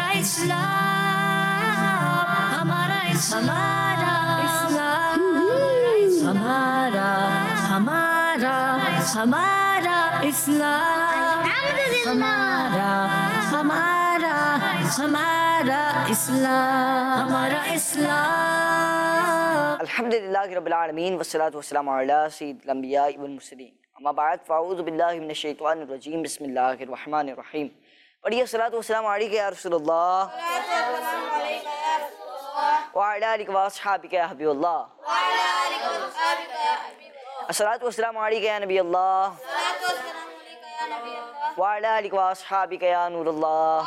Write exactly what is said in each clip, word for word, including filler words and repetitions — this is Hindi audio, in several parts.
इस्लाम, हमारा हमारा इस्लाम, हमारा हमारा हमारा इस्लाम, हमारा हमारा हमारा इस्लाम, हमारा इस्लाम। अल्हम्दुलिल्लाहि रब्बिल आलमीन वस्सलातु वस्सलामु अला सय्यिदिल अंबिया वल मुरसलीन। अम्मा बाद फ़अऊज़ु बिल्लाहि मिनश शैतानिर रजीम। बिस्मिल्लाहिर रहमानिर रहीम। पढ़िए सलातु वस्सलामु अलैका या रसूलल्लाह व अला आलिका व अस्हाबिका या हबीबल्लाह। अस्सलातु वस्सलामु अलैका या नबी अल्लाह व अला आलिका व अस्हाबिका या नूरल्लाह।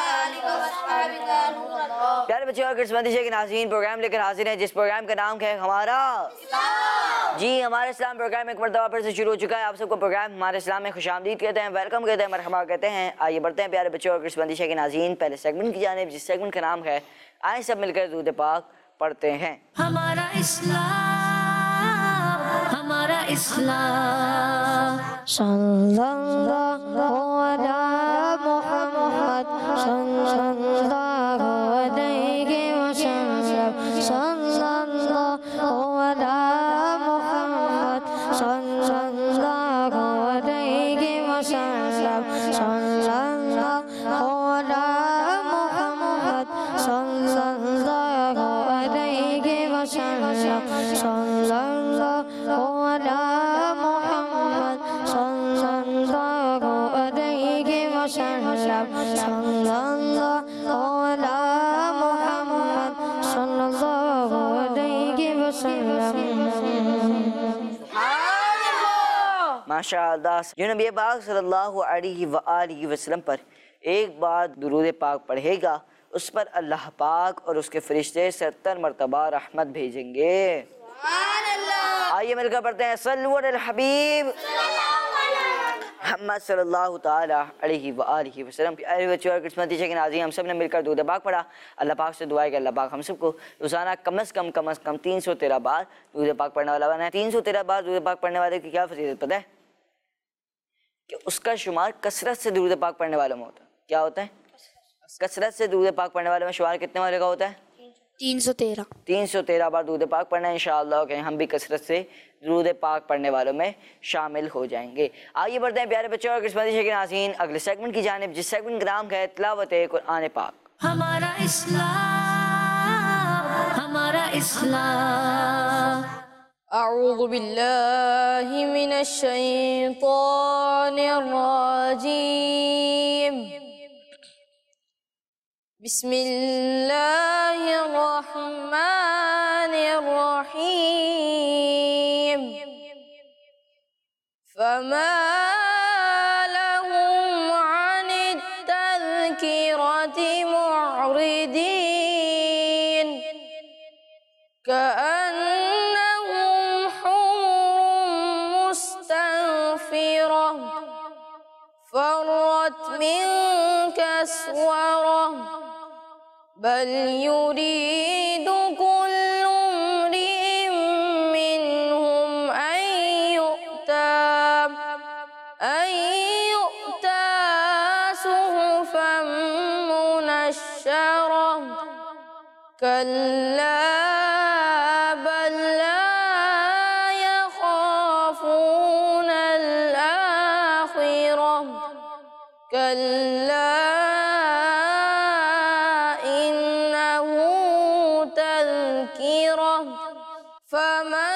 प्यारे बच्चों और किस्मती के नाज़रीन, प्रोग्राम लेकर हाजिर हैं जिस प्रोग्राम का नाम है हमारा जी हमारे इस्लाम। प्रोग्राम एक मरतबा फिर से शुरू हो चुका है। आप सबको प्रोग्राम हमारे इस्लाम में खुशामदीद कहते हैं, वेलकम कहते हैं, मरहबा कहते हैं। आइए बढ़ते हैं प्यारे बच्चों और किस्मती के नाज़रीन पहले सेगमेंट की जानिब, जिस सेगमेंट का नाम है आए सब मिलकर दुरूद पाक पढ़ते हैं। हमारा इस्लाम, हमारा इस्लाम। सल्लल्लाहु अलैहि मुहम्मद सल्लल्लाहु अलैहि वसल्लम, सल्लल्लाहु अलैहि मुहम्मद सल्लल्लाहु अलैहि वसल्लम, सल्लल्लाहु अलैहि मुहम्मद सल्लल्लाहु अलैहि वसल्लम, सल्लल्लाहु अलैहि मुहम्मद सल्लल्लाहु अलैहि वसल्लम, सल्लल्लाहु अलैहि मुहम्मद सल्लल्लाहु अलैहि वसल्लम। माशाअल्लाह। जो नबी पाक सल्लल्लाहु अलैहि व आलिहि वसल्लम पर एक बार दुरूद पाक पढ़ेगा उस पर अल्लाह पाक और उसके फरिश्ते सत्तर मरतबा रहमत भेजेंगे। आइए मिलकर पढ़ते हैं सल्लु अलल हबीब मोहम्मद सल्लल्लाहु ताला अलैहि व आलिहि वसल्लम। प्यारे बच्चों और किस्मती के नाज़रीन, हम सब ने मिलकर दुरूद पाक पढ़ा। अल्लाह पाक से दुआ है कि अल्लाह पाक हम सबको रोज़ाना कम अज़ कम कम अज़ कम तीन सौ तेरह बार दुरूद पाक पढ़ने वाला बनाए। तीन सौ तेरह बार दुरूद पाक पढ़ने वाले की क्या फजीलत पता है? कि उसका शुमार कसरत से दुरूद पाक पढ़ने वालों में होता है। क्या होता है? कसरत से दुरूद पाक पढ़ने वाले में शुमार कितने वाले का होता है? तीन सौ तेरह तीन सौ तेरह बार दुरूद पाक पढ़ना है। इंशाअल्लाह कि हम भी कसरत से दुरूद पाक पढ़ने वालों में शामिल हो जाएंगे। आइए बढ़ते हैं प्यारे बच्चों और किस्मती के नाज़रीन अगले सेगमेंट की जानिब, जिस सेगमेंट का नाम है तिलावत कुरान पाक। हमारा इस्लाम, हमारा इस्लाम। अऊज़ु बिल्लाहि मिनश शैतानिर रजीम। बिस्मिल्लाहिर रहमानिर रहीम। फमा लहुम अनित तज़किरति मुअरिदीन, कअन्नहुम हुमुरुम मुस्तनफ़िरह, फ़र्रत मिन कसवरह, बल युरीदु कुल्लु इम्रिइन मिनहुम अन युअता अन युअता सुहुफ़न मुनश्शरह, कल्ला बल ला यख़ाफ़ूना अल-आख़िरह, कल्ला फमन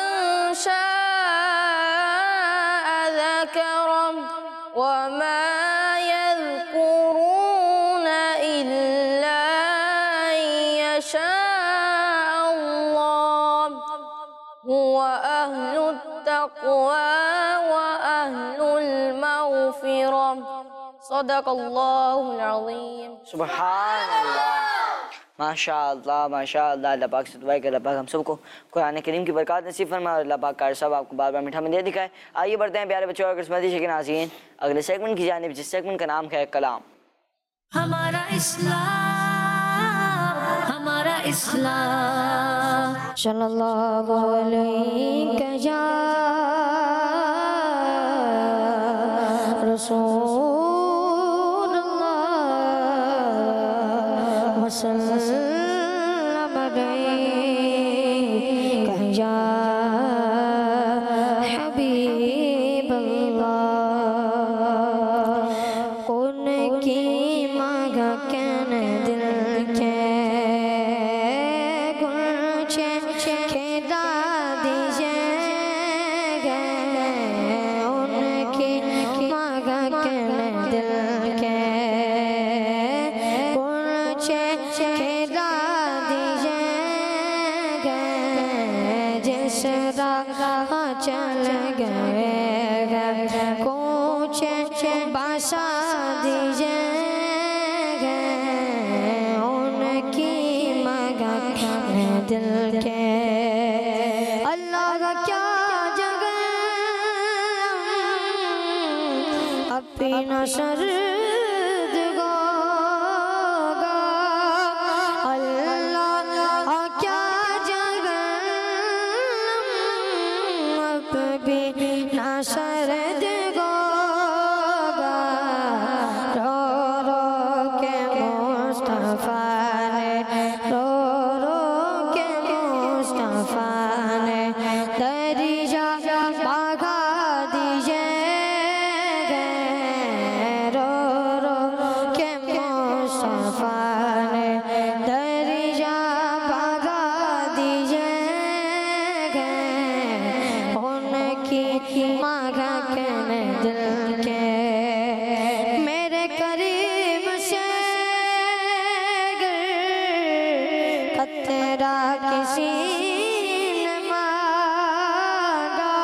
शाअ ज़करह, वमा यज़कुरून इल्ला अन यशाअ अल्लाह, हुवा अहलुत तक़वा व अहलुल मग़फ़िरह। सदक़ल्लाहुल अज़ीम। सुबहानअल्लाह। माशाअल्लाह माशाअल्लाह। अल्लाह पाक से दुआ है कि अल्लाह पाक हम सबको कुरान करीम की बरकत नसीब फरमाए और अल्लाह पाक कार साहब आपको बार बार मीठा में दे दिखाए। आइए बढ़ते हैं प्यारे बच्चों और किस्मती के नाज़रीन अगले सेगमेंट की जानिब, जिस सेगमेंट का नाम है कलाम। हमारा इस्लाम, हमारा इस्लाम। सल्लल्लाहु अलैहि या रसूलल्लाह वसल्लम अलैका या हबीब अल्लाह। उनकी मगा कैन दिल के गुलचे खेदा दीजिएगा। उनकी मगा कैन दिल के गुलचे खेदा दीजिएगा। जिस राह चल गए कोचे बासा दीजिएगा। उनकी मगा दिल के अल्लाह का क्या जगह अपना सर्द गोगा। अल्लाह का क्या जगह अपना सर्द गोगा। रो रो के मुस्तफा ने रो रो के मुस्तफा ने दरिया भागा दीजिएगा। रो रो के मुस्तफा ने दरिया भागा दीजिएगा। उनकी मांगा कहने दिल के मेरे करीब से तेरा किसी ने मांगा।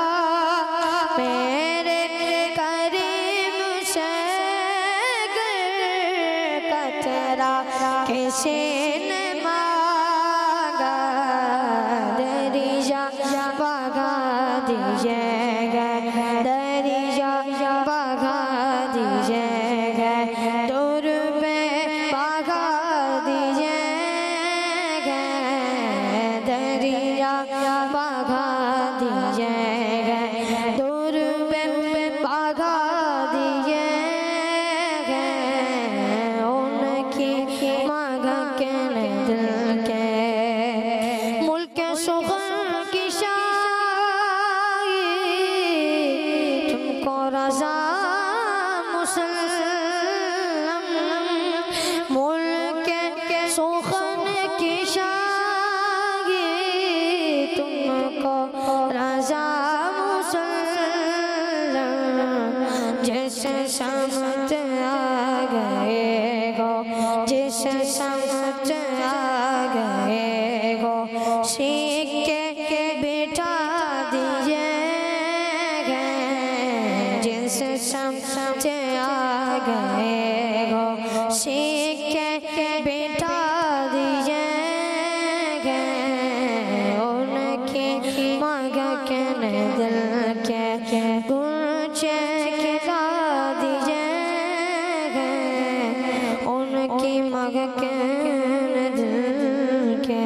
मेरे करीब से तेरा किसी ने मांगा। दरिया भगा दीजिएगा। दरिया भगा दीजिएगा। दूर पे भगा दीजिएगा। दरिया भगा दीजिएगा। दूर पे भगा दीजिएगा। उनकी मगा कहने दिल के मुल्क सुगन की शाही तुमको रजा मुसल्लम। मुल्क सुगन की शाही तुमको रजा मुसल्लम। जैसे समत आ गए गो जिस समत आ गए गो सीख के बैठा दीजिएगा। जिस समत आ गए गो सीख के बैठा दीजिएगा। उनकी मगा कहने दिल के गुलचे खिला दीजिएगा। उनकी मगा कहने दिल के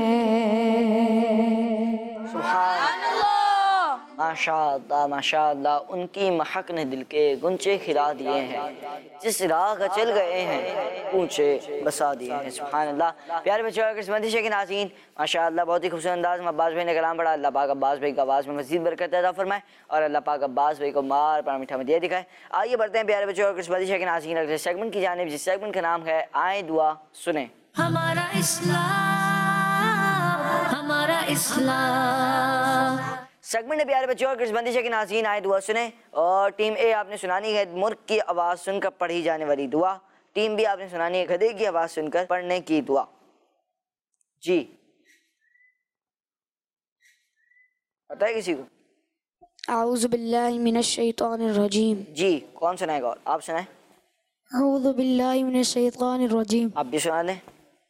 माशाअल्लाह माशाअल्लाह। उनकी महक ने दिल के गुंचे खिला दिए हैं। जिस राह का चल गए हैं ऊंचे बसा दिए हैं। सुभान अल्लाह। प्यारे बच्चों किस्मती के नाज़रीन माशाअल्लाह बहुत ही खूबसूरत अंदाज में अब्बास भाई ने कलाम पढ़ा। अल्लाह पाक अब्बास भाई की आवाज़ में मज़ीद बरकत अता फरमाए और अल्लाह पाक अब्बास भाई को मार पर मीठा मदिया दिखाए। आइए बढ़ते हैं प्यारे बच्चों किस्मती के नाज़रीन अगले सेगमेंट की जानिब, जिस सेगमेंट का नाम है आए दुआ सुने। हमारा इस्लाम हमारा इस्लाम। सेगमेंट है प्यारे बच्चों और किस्मती के नाज़रीन आए दुआ सुने। और टीम ए आपने सुनानी है मुर्ग की आवाज़ सुनकर पढ़ी जाने वाली दुआ। टीम बी आपने सुनानी है गधे की आवाज़ सुनकर पढ़ने की दुआ। जी पता है किसी को? आऊज़ु बिल्लाहि मिनश शैतानिर रजीम। जी कौन सुनाएगा? और आप सुनाए। आऊज़ु बिल्लाहि मिनश शैतानिर रजीम। आप भी सुना दें।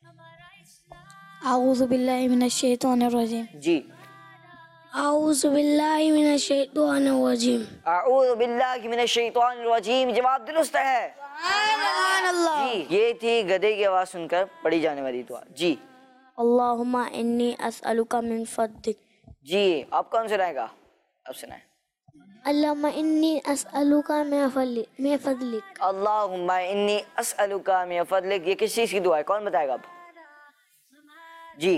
आऊज़ु बिल्लाहि मिनश शैतानिर रजीम। जी आऊज़ु बिल्लाहि मिनश शैतानिर रजीम। आऊज़ु बिल्लाहि मिनश शैतानिर रजीम। जवाब दुरुस्त है। जी ये थी गधे की आवाज़ सुनकर पढ़ी जाने वाली दुआ। जी अल्लाहुम्मा इन्नी अस्अलुका मिन फद्लिक। जी आप कौन सुनाएगा? आप सुनाए। अल्लाहुम्मा इन्नी अस्अलुका मिन फद्लिक। अल्लाहुम्मा इन्नी अस्अलुका मिन फद्लिक। ये किस चीज़ की दुआ है? कौन बताएगा? अब जी।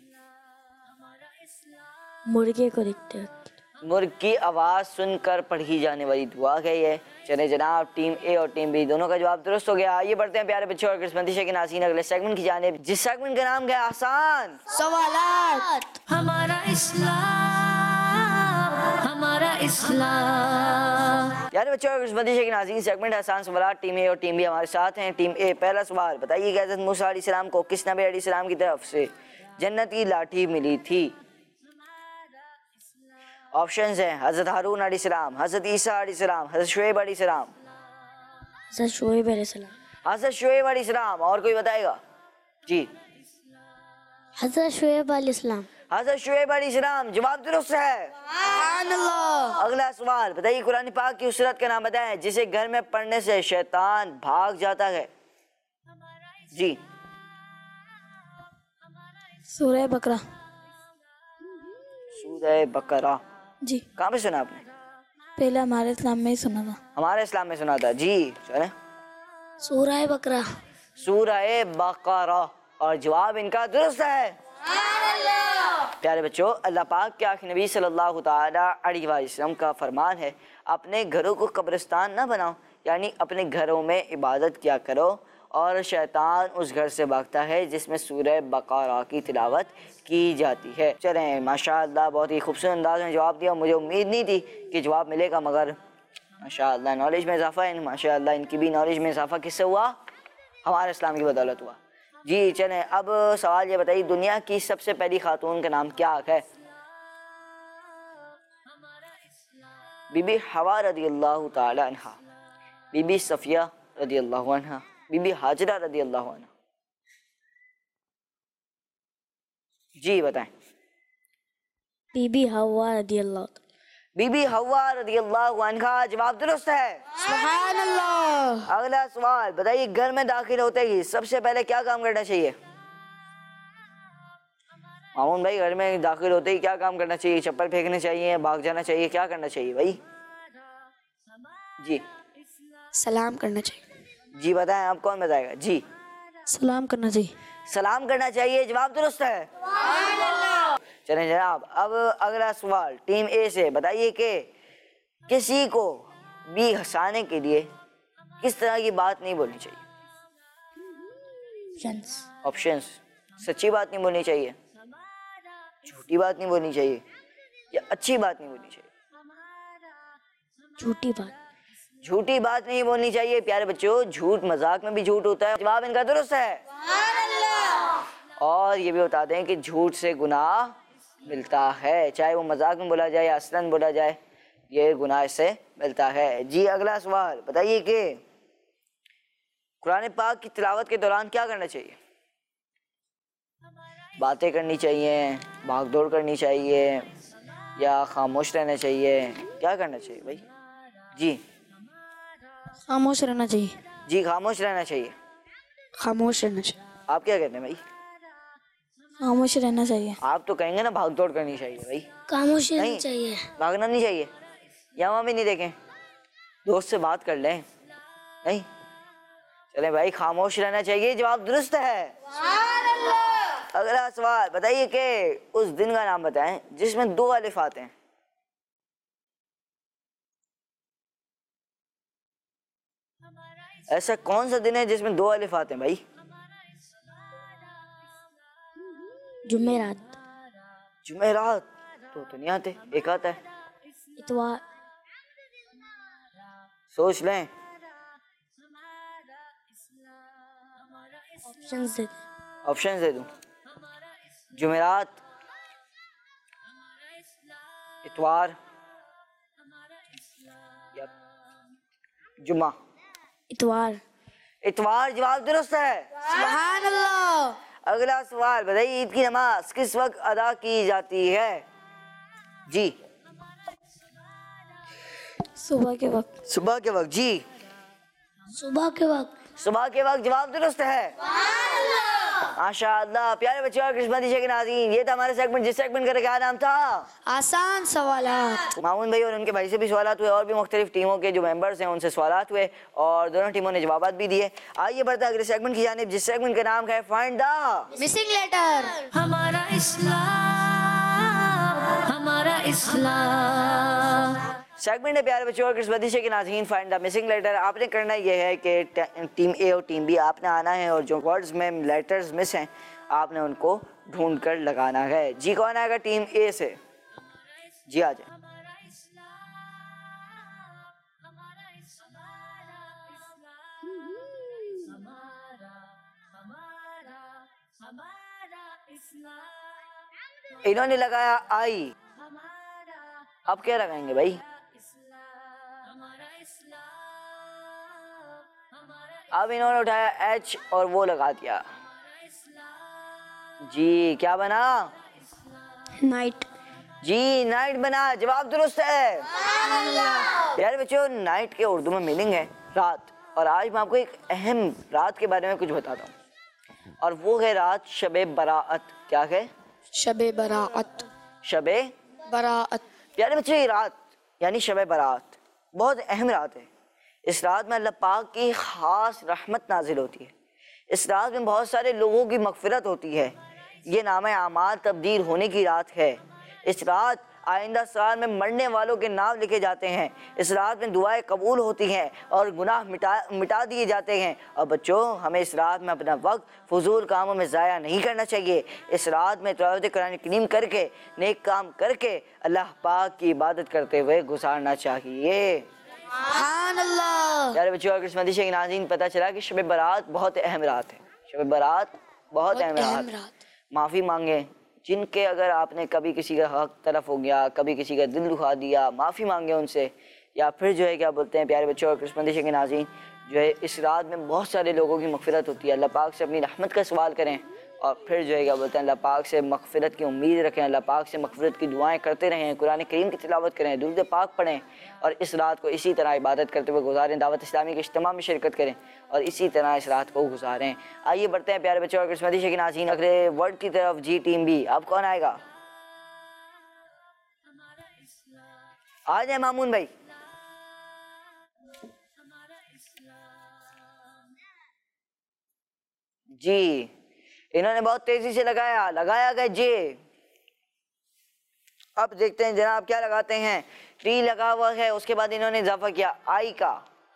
मुर्गे को देखते वक्त। मुर्ग की आवाज़ सुनकर पढ़ी जाने वाली दुआ है ये। चले जनाब, टीम ए और टीम बी दोनों का जवाब दुरुस्त हो गया। आइए बढ़ते हैं प्यारे बच्चों और किस्मती के नाज़रीन अगले सेगमेंट की जानिब, जिस सेगमेंट का नाम है आसान सवालात। हमारा इस्लाम, हमारा इस्लाम। प्यारे बच्चों और किस्मती के नाज़रीन, सेगमेंट आसान सवालात। टीम ए और टीम बी हमारे साथ हैं। टीम ए, पहला सवाल बताइए कि हज़रत मूसा अलैहिस्सलाम को किस नबी अलैहिस्सलाम की तरफ से जन्नत की लाठी मिली थी? ऑप्शंस हैं हज़रत हारून अलैहिस्सलाम, हज़रत ईसा अलैहिस्सलाम, हज़रत शुएब अलैहिस्सलाम। हज़रत शुएब अलैहिस्सलाम। हज़रत शुएब अलैहिस्सलाम। और कोई बताएगा? जी, हज़रत शुएब अलैहिस्सलाम। हज़रत शुएब अलैहिस्सलाम। जवाब दुरुस्त है। अगला सवाल बताइए, कुरान पाक की उस सूरत का नाम बताएं जिसे घर में पढ़ने से शैतान भाग जाता है। जी, सूरह बकरा। सूरह बकरा। जी, कहाँ पे सुना आपने? पहले हमारे इस्लाम में ही सुना था। हमारे इस्लाम में सुना था। जी चले, सूरह बकरा। सूरह बकरा। और जवाब इनका दुरुस्त है। प्यारे बच्चों, अल्लाह पाक के आखिरी नबी सल्लल्लाहु ताला अलैहि वसल्लम का फरमान है, अपने घरों को कब्रिस्तान ना बनाओ, यानी अपने घरों में इबादत किया करो और शैतान उस घर से भागता है जिसमें सूरह बकरा की तिलावत की जाती है। चलें, माशाअल्लाह बहुत ही खूबसूरत अंदाज में जवाब दिया। मुझे उम्मीद नहीं थी कि जवाब मिलेगा, मगर माशाअल्लाह नॉलेज में इजाफा है। माशाअल्लाह इनकी भी नॉलेज में इजाफा किससे हुआ? हमारे इस्लाम की बदौलत हुआ। जी चलें, अब सवाल ये बताइए, दुनिया की सबसे पहली खातून का नाम क्या है? बीबी हवा रदियल्लाहु ताला अन्हा, बीबी सफिया रदियल्लाहु अन्हा, बीबी हाजरा रदियल्लाहु अन्हा। जी बताएं। बीबी हवा रदियल्लाहु। बीबी हवा रदियल्लाहु अन्हा। जवाब दुरुस्त है। सुभान अल्लाह। अगला सवाल बताइए, घर में दाखिल होते ही सबसे पहले क्या काम करना चाहिए? मामून भाई, घर में दाखिल होते ही क्या काम करना चाहिए? चप्पल फेंकने चाहिए, भाग जाना चाहिए, क्या करना चाहिए भाई? जी, सलाम करना चाहिए। जी बताएं, आप कौन बताएगा? जी, सलाम करना चाहिए। सलाम करना चाहिए। जवाब दुरुस्त है। चलें जनाब, अब अगला सवाल टीम ए से बताइए कि किसी को भी हंसाने के लिए किस तरह की बात नहीं बोलनी चाहिए? ऑप्शंस, सच्ची बात नहीं बोलनी चाहिए, झूठी बात नहीं बोलनी चाहिए, या अच्छी बात नहीं बोलनी चाहिए? झूठी बात। झूठी बात नहीं बोलनी चाहिए। प्यारे बच्चों, झूठ मजाक में भी झूठ होता है। जवाब इनका दुरुस्त है। और ये भी बता दें कि झूठ से गुनाह मिलता है, चाहे वो मजाक में बोला जाए या असलन बोला जाए, ये गुनाह से मिलता है। जी अगला सवाल बताइए कि कुरान पाक की तिलावत के दौरान क्या करना चाहिए? बातें करनी चाहिए, भाग दौड़ करनी चाहिए, या खामोश रहना चाहिए? क्या करना चाहिए भाई? जी, खामोश रहना चाहिए। जी खामोश रहना चाहिए। खामोश रहना चाहिए। आप क्या कहते हैं भाई? खामोश रहना चाहिए। आप तो कहेंगे ना भाग दौड़ करनी चाहिए भाई। खामोश रहना नहीं, चाहिए। भागना नहीं चाहिए। यहाँ भी नहीं देखें, दोस्त से बात कर लें। नहीं, चले भाई, खामोश रहना चाहिए। जवाब दुरुस्त है। अगला सवाल बताइए कि उस दिन का नाम बताएं जिसमें दो अलिफ आते हैं। ऐसा कौन सा दिन है जिसमें दो अलिफ आते हैं भाई? जुमेरात। जुमेरात तो, तो नहीं आते, एक आता है। इतवार। सोच लें। ऑप्शंस दे। ऑप्शन दे दूं? जुमेरात, इतवार या जुम्मा? इतवार। इतवार। जवाब दुरुस्त है। सुभान अल्लाह। अगला सवाल बताइए, ईद की नमाज किस वक्त अदा की जाती है? जी, सुबह के वक्त। सुबह के वक्त। जी, सुबह के वक्त। सुबह के वक्त। जवाब दुरुस्त है। माशाअल्लाह। प्यारे बच्चों और किस्मती के नाज़रीन, ये था हमारा सेगमेंट, जिस सेगमेंट का क्या नाम था? आसान सवालात। मामून भाई और उनके भाई से भी सवालात हुए और भी मुख्तलिफ टीमों के जो मेंबर्स हैं उनसे सवालात हुए और दोनों टीमों ने जवाबात भी दिए। आइए बढ़ते हैं अगले सेगमेंट की जानिब, जिस सेगमेंट का नाम है फाइंड द मिसिंग लेटर। हमारा इस्लाम, हमारा इस्लाम। सेगमेंट है प्यारे बच्चों और किस्मती के नाज़रीन, फाइंड द मिसिंग लेटर। आपने करना यह है कि टीम ए और टीम बी आपने आना है और जो वर्ड्स में लेटर्स मिस हैं आपने उनको ढूंढ कर लगाना है। जी कौन आएगा टीम ए से? जी आ जाए। इन्होंने लगाया आई, अब क्या लगाएंगे भाई? अब इन्होंने उठाया एच और वो लगा दिया। जी क्या बना? नाइट। जी नाइट बना, जवाब दुरुस्त है। यार बच्चों, नाइट के उर्दू में मीनिंग है रात, और आज मैं आपको एक अहम रात के बारे में कुछ बताता हूँ, और वो है रात शबे बराअत। क्या है? शबे बराअत। शबे बराअत। यार बच्चों, ये रात यानी शबे बराअत बहुत अहम रात है। इस रात में अल्लाह पाक की ख़ास रहमत नाजिल होती है। इस रात में बहुत सारे लोगों की मग़फ़िरत होती है। ये नामे आमाल तब्दील होने की रात है। इस रात आइंदा साल में मरने वालों के नाम लिखे जाते हैं। इस रात में दुआएं कबूल होती हैं और गुनाह मिटा मिटा दिए जाते हैं। और बच्चों, हमें इस रात में अपना वक्त फजूल कामों में ज़ाया नहीं करना चाहिए। इस रात में तिलावत कुरान करीम करके, नेक काम करके अल्लाह पाक की इबादत करते हुए गुजारना चाहिए। यार बच्चों और किस्मती के नाज़रीन, पता चला कि शब बारात बहुत अहम रात है। शब बारात बहुत अहम रात। माफ़ी मांगे जिनके, अगर आपने कभी किसी का हक तलफ हो गया, कभी किसी का दिल दुखा दिया, माफ़ी मांगे उनसे। या फिर जो है क्या बोलते हैं प्यारे बच्चों और किस्मती के नाज़रीन, जो है इस रात में बहुत सारे लोगों की मग़फ़िरत होती है। अल्लाह पाक से अपनी रहमत का सवाल करें और फिर जो है क्या बोलते हैं अल्लाह पाक से मग़फ़िरत की उम्मीद रखें। अल्लाह पाक से मग़फ़िरत की दुआएं करते रहें, कुरान करीम की तिलावत करें, दुरूद पाक पढ़ें और इस रात को इसी तरह इबादत करते हुए गुजारें। दावत इस्लामी के इज्तिमा में शिरकत करें और इसी तरह इस रात को गुजारें। आइए बढ़ते हैं प्यारे बच्चों और किस्मती के नाज़रीन अगले वर्ड की तरफ। जी टीम बी, अब कौन आएगा? आ जाए मामून भाई। जी इन्होंने बहुत तेजी से लगाया, लगाया गया जे। अब देखते हैं जनाब क्या लगाते हैं। टी लगा हुआ है, उसके बाद इन्होंने इजाफा किया आई का।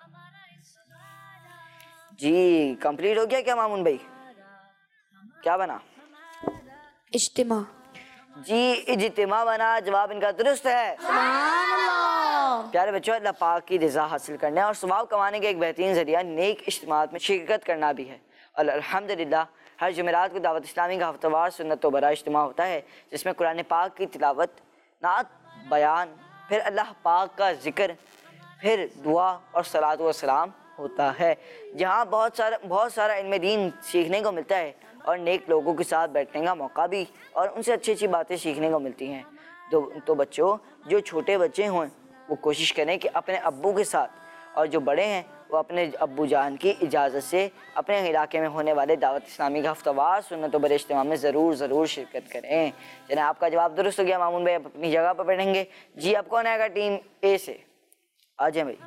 जी कंप्लीट हो गया क्या मामून भाई? क्या बना? इज्तिमा। जी इज्तिमा बना, जवाब इनका दुरुस्त है। प्यारे बच्चों, अल्लाह पाक की रज़ा हासिल करने और सवाब कमाने का एक बेहतरीन ज़रिया नेक इज्तिमात में शिरकत करना भी है। और अल्हम्दुलिल्लाह हर जुमेरात को दावत इस्लामी का हफ्तावार सुन्नत व बरा इज्तिमा होता है, जिसमें कुरान पाक की तिलावत, नात, बयान, फिर अल्लाह पाक का जिक्र, फिर दुआ और सलात व सलाम होता है, जहाँ बहुत सारा बहुत सारा इल्म दीन सीखने को मिलता है और नेक लोगों के साथ बैठने का मौका भी और उनसे अच्छी अच्छी बातें सीखने को मिलती हैं। तो तो बच्चों, जो छोटे बच्चे हों वो कोशिश करें कि अपने अब्बू के साथ, और जो बड़े हैं वो अपने अब्बू जान की इजाज़त से अपने इलाके में होने वाले दावत इस्लामी का हफ्तावार सुन्नत व बरे इज्तिमा में ज़रूर ज़रूर शिरकत करें। जना आपका जवाब दुरुस्त हो गया मामून भाई, अपनी जगह पर बैठेंगे। जी अब कौन आएगा टीम ए से? आ जाए भाई।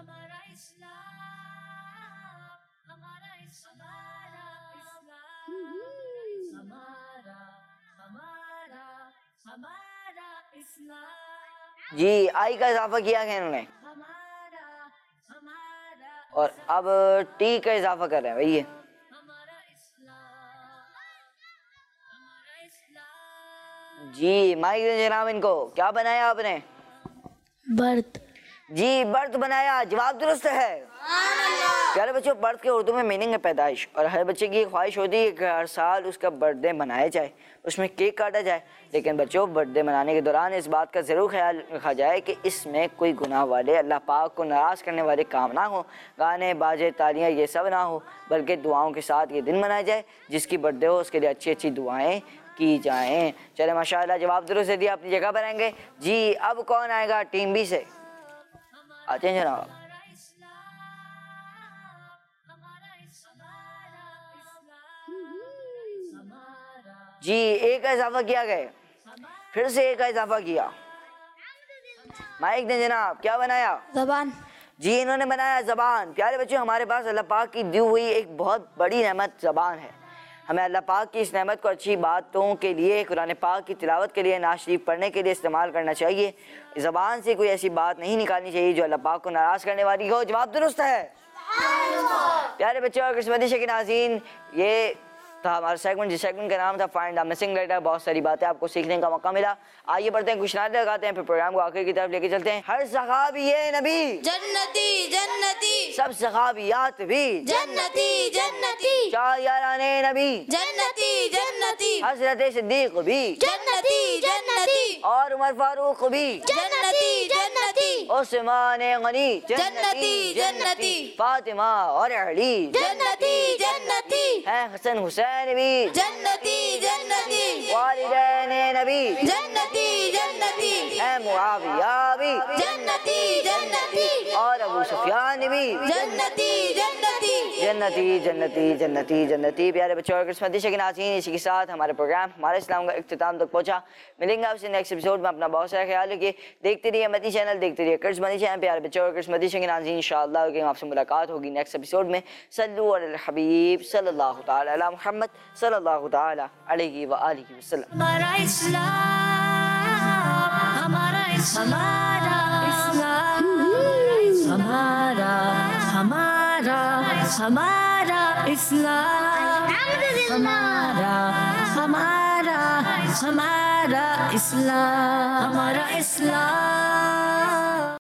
जी आई का इजाफा किया है इन्होंने और अब टी का इजाफा कर रहे हैं भैया। जी माइक जनाब, इनको क्या बनाया आपने? बर्थ। जी बर्थ बनाया, जवाब दुरुस्त है। प्यारे बच्चों, बर्थ के उर्दू में मीनिंग है पैदाइश, और हर बच्चे की ख्वाहिश होती है कि हर साल उसका बर्थडे मनाया जाए, उसमें केक काटा जाए। लेकिन बच्चों, बर्थडे मनाने के दौरान इस बात का ज़रूर ख्याल रखा जाए कि इसमें कोई गुनाह वाले, अल्लाह पाक को नाराज़ करने वाले काम ना हो, गाने बाजे तालियाँ ये सब ना हो, बल्कि दुआओं के साथ ये दिन मनाया जाए। जिसकी बर्थडे हो उसके लिए अच्छी अच्छी दुआएँ की जाएँ। चले माशाल्लाह, जवाब दुरुस्त दिया, अपनी जगह पर आएंगे। जी अब कौन आएगा टीम बी से? आते हैं जनाब। जी एक का इजाफा किया गया, फिर से एक का इजाफा किया। माइक ने जनाब क्या बनाया? जबान। जी इन्होंने बनाया जबान। प्यारे बच्चों हमारे पास अल्लाह पाक की दी हुई एक बहुत बड़ी नेमत जबान है। हमें अल्लाह पाक की इस नेमत को अच्छी बातों के लिए, कुरान पाक की तिलावत के लिए, नात शरीफ पढ़ने के लिए इस्तेमाल करना चाहिए। ज़बान से कोई ऐसी बात नहीं निकालनी चाहिए जो अल्लाह पाक को नाराज़ करने वाली हो। जवाब दुरुस्त है। प्यारे बच्चों और किस्मती शकीन नाज़रीन, ये था हमारा सेगमेंट, जिस सेगमेंट का नाम था फाइंड द मिसिंग लेटर। बहुत सारी बातें आपको सीखने का मौका मिला। आइए बढ़ते हैं, कुछ नारे लगाते हैं, फिर प्रोग्राम को आखिर की तरफ लेके चलते हैं। हर सहाबी ये नबी जन्नती जन्नती, सब सहाबियात भी जन्नती जन्नती, चार याराने नबी जन्नती जन्नती, हज़रत सिद्दीक भी जन्नती जन्नती, और उमर फारूक भी जन्नती जन्नती, उस्मान गनी जन्नती जन्नती, फातिमा और अली जन्नती जन्नती, है हसन हुसैन भी जन्नती जन्नती, वालिदैन नबी जन्नती जन्नती, है मुआविया भी जन्नती जन्नती, और अबू सुफियान भी जन्नती जन्नती, जन्नती जन्नती जन्नती जन्नती। प्यारे बच्चों और किस्मती शकीन नाज़रीन, इसी के साथ हमारे प्रोग्राम हमारे इस्लाम का इख्तिताम तक पहुंचा। मिलेंगे आपसे नेक्स्ट एपिसोड में। अपना बहुत सारा ख्याल रखिए। देखते रहिए मदी चैनल, देखते रहिए किड्समदी चैनल। प्यारे बच्चों और किस्मती शकीन नाज़रीन, इंशाअल्लाह आपसे मुलाकात होगी नेक्स्ट एपिसोड में। सल्लु अलल हबीब सल्लल्लाहु तआला अला मुहम्मद सल्लल्लाहु तआला अलैहि व आलिहि वसल्लम। हमारा इस्लाम, हमारा इस्लाम, हमारा हमारा हमारा इस्लाम, हमारा हमारा हमारा इस्लाम, हमारा इस्लाम।